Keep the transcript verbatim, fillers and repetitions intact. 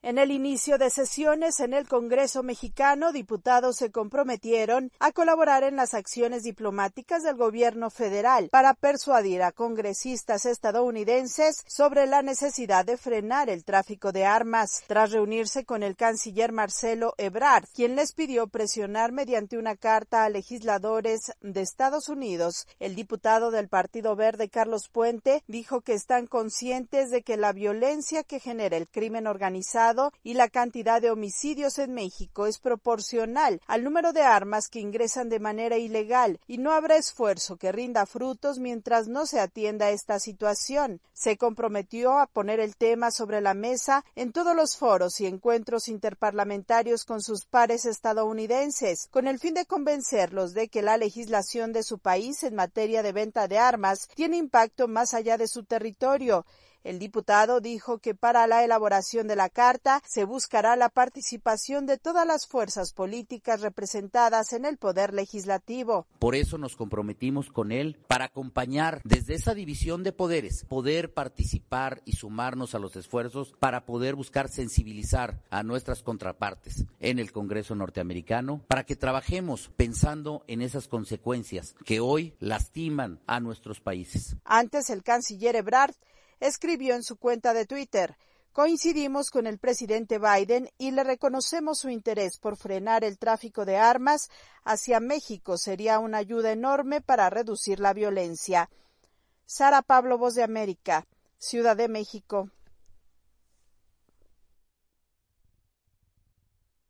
En el inicio de sesiones en el Congreso mexicano, diputados se comprometieron a colaborar en las acciones diplomáticas del gobierno federal para persuadir a congresistas estadounidenses sobre la necesidad de frenar el tráfico de armas, tras reunirse con el canciller Marcelo Ebrard, quien les pidió presionar mediante una carta a legisladores de Estados Unidos. El diputado del Partido Verde, Carlos Puente, dijo que están conscientes de que la violencia que genera el crimen organizado y la cantidad de homicidios en México es proporcional al número de armas que ingresan de manera ilegal y no habrá esfuerzo que rinda frutos mientras no se atienda esta situación. Se comprometió a poner el tema sobre la mesa en todos los foros y encuentros interparlamentarios con sus pares estadounidenses, con el fin de convencerlos de que la legislación de su país en materia de venta de armas tiene impacto más allá de su territorio. El diputado dijo que para la elaboración de la carta se buscará la participación de todas las fuerzas políticas representadas en el poder legislativo. Por eso nos comprometimos con él para acompañar desde esa división de poderes, poder participar y sumarnos a los esfuerzos para poder buscar sensibilizar a nuestras contrapartes en el Congreso norteamericano, para que trabajemos pensando en esas consecuencias que hoy lastiman a nuestros países. Antes, el canciller Ebrard escribió en su cuenta de Twitter: coincidimos con el presidente Biden y le reconocemos su interés por frenar el tráfico de armas hacia México. Sería una ayuda enorme para reducir la violencia. Sara Pablo, Voz de América, Ciudad de México.